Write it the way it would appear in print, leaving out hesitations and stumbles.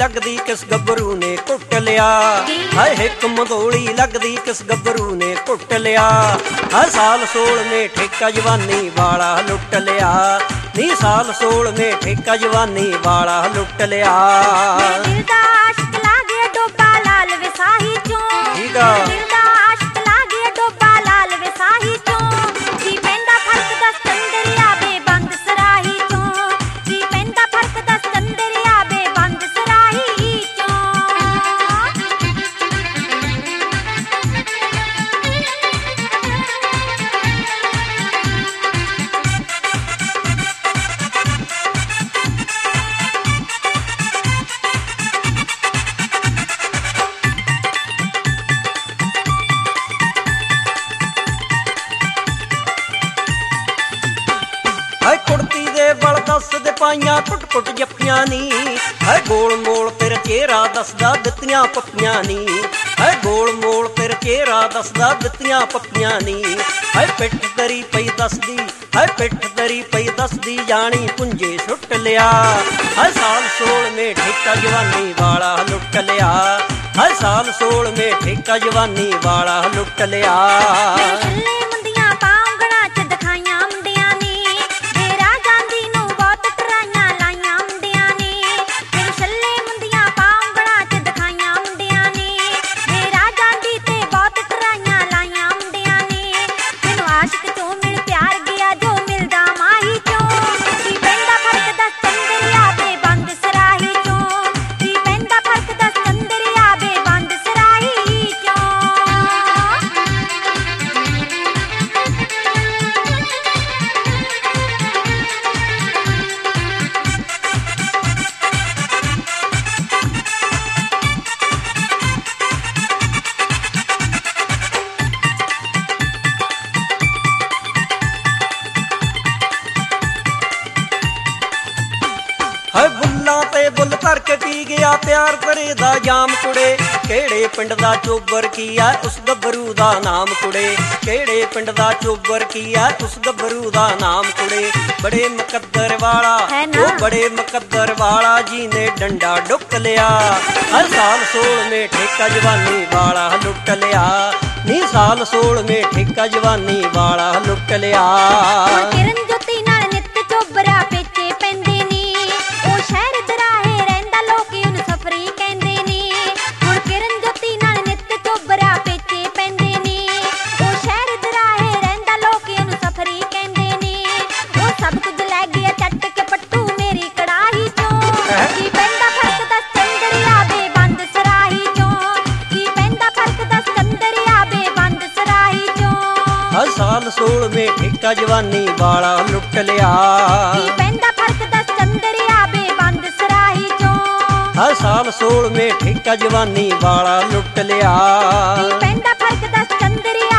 लगदी किस गभरू ने कुट लिया। हाय हिक मंगोली लगदी किस गभरू ने कुट लिया। हाय साल 16 में ठेका जवानी वाला लुट लिया। नी साल 16 में ठेका जवानी वाला लुट लिया। दिल दा आशिक लागे डोबा लाल विसाही चों। ठीक आ दिल दा आशिक लागे डोबा लाल विसाही चों। की पैंदा फर्क दस चंदरिया बे बंद सराही चों। की पैंदा फर्क दस चंदरिया बे बंद सराही चों। हाय कुड़ती दे बल दस दे पाइयां कुट कुट जप्पियां नी। हाय गोल मोल तेरा चेहरा दसदा दित्तियां पप्पियां नी। हाय गोल मोल तेरा चेहरा दसदा दित्तियां पप्पियां नी। हाय पिठ तरी पई दसदी हाय पिठ तरी पई दसदी जानी पुंजे सुट लिया। हाय साल 16 में ठेका जवानी वाला लुट लिया। हाय साल 16 में ठेका जवानी वाला लुट लिया। छल्ले मुंदियां पाਉਂਗਣਾ ਚ ਦਿਖਾਈਆਂ ਮੁੰਡਿਆਂ ਨੇ। ਮੇਰਾ ਜਾਂਦੀ ਨੂੰ ਬਹੁਤ ਟਰਾਈਆਂ ਲਾਈਆਂ ਮੁੰਡਿਆਂ ਨੇ। ਫਿਰ ਛੱਲੇ ਮੁੰਦੀਆਂ ਪਾਉਂਗਣਾ ਚ ਦਿਖਾਈਆਂ ਮੁੰਡਿਆਂ ਨੇ। ਮੇਰਾ ਜਾਂਦੀ ਤੇ ਬਹੁਤ ਟਰਾਈਆਂ ਲਾਈਆਂ ਮੁੰਡਿਆਂ ਨੇ। ਮੈਨੂੰ ਆਸ਼ਿਕ ਚੋਂ ਮਿਲ ਪਿਆਰ ਗਿਆ ਜੋ ਮਿਲਦਾ ਮਾਹੀ ਚੋਂ। ਕੀ ਪੈਂਦਾ ਫਰਕ ਦਸ ਚੰਦਰਿਆ ਬੇ ਬੰਦ ਸਰਾਹੀ ਚੋਂ। ਕੀ ਪੈਂਦਾ ਫਰਕ ਦਸ ਚੰਦਰਿਆ ਬੇ ਬੰਦ ਸਰਾਹੀ ਚੋਂ। ਹਾਏ ਬੁੱਲਾਂ ਤੇ ਬੁੱਲ ਧਰ ਕੇ ਪੀ ਗਿਆ ਪਿਆਰ ਤੇਰੇ ਦਾ ਜਾਮ ਕੁੜੇ। ਕਿਹੜੇ ਪਿੰਡ ਦਾ ਚੋਬਰ ਕੀ ਆ ਉਸ ਗੱਭਰੂ ਦਾ ਨਾਮ ਕੁੜੇ। ਕਿਹੜੇ ਪਿੰਡ ਦਾ ਚੋਬਰ ਕੀ ਆ ਉਸ ਗੱਭਰੂ ਦਾ ਨਾਮ ਕੁੜੇ। ਬੜੇ ਮੁਕੱਦਰ ਵਾਲਾ ਹੈ ਨਾ। ਉਹ ਬੜੇ ਮੁਕੱਦਰ ਵਾਲਾ ਜੀ ਨੇ ਡੰਡਾ ਡੁੱਕ ਲਿਆ। ਹਰ ਸਾਲ 16 में ठेका जवानी वाला लुट लिया। नी साल 16 में ठेका जवानी वाला लुट लिया। ਕਿਰਨ ਜੋਤੀ ਨਾਲ ਨਿੱਤ ਚੋਬਰਾ ਪੇਚੇ ਪੈਂਦੇ ਨੇ। ਉਹ ਸ਼ਹਿਰ ਦਰਾਹੇ ਰਹਿੰਦਾ ਲੋਕੀ ਉਹਨੂੰ ਸਫਰੀ ਕਹਿੰਦੇ ਨੇ। ਹੁਣ ਕਿਰਨ ਜੋਤੀ ਨਾਲ ਨਿੱਤ ਚੋਬਰਾ ਪੇਚੇ ਪੈਂਦੇ ਨੇ। ਉਹ ਸ਼ਹਿਰ ਦਰਾਹੇ ਰਹਿੰਦਾ ਲੋਕੀ ਉਹਨੂੰ ਸਫਰੀ ਕਹਿੰਦੇ ਨੇ। ਉਹ ਸਭ ਕੁਝ ਲੈ ਗਿਆ ਚੱਟ ਕੇ ਪੱਟੂ ਮੇਰੀ ਕੜਾਹੀ ਚੋਂ। ਕੀ ਪੈਂਦਾ ਫਰਕ ਦਸ ਚੰਦਰਿਆ ਬੇ ਬੰਦ ਸਰਾਹੀ ਚੋਂ। ਕੀ ਪੈਂਦਾ ਫਰਕ ਦਸ ਚੰਦਰਿਆ ਬੇ ਬੰਦ ਸਰਾਹੀ ਚੋਂ। हर साल 16 में ठेका जवानी वाला लुट लिया। ਕੀ ਪੈਂਦਾ ਫਰਕ ਦਸ ਚੰਦਰਿਆ ਬੇ ਬੰਦ ਸਰਾਹੀ ਚੋਂ। हर साल 16 में ठेका जवानी वाला लुट लिया। ਕੀ ਪੈਂਦਾ ਫਰਕ ਦਸ ਚੰਦਰਿਆ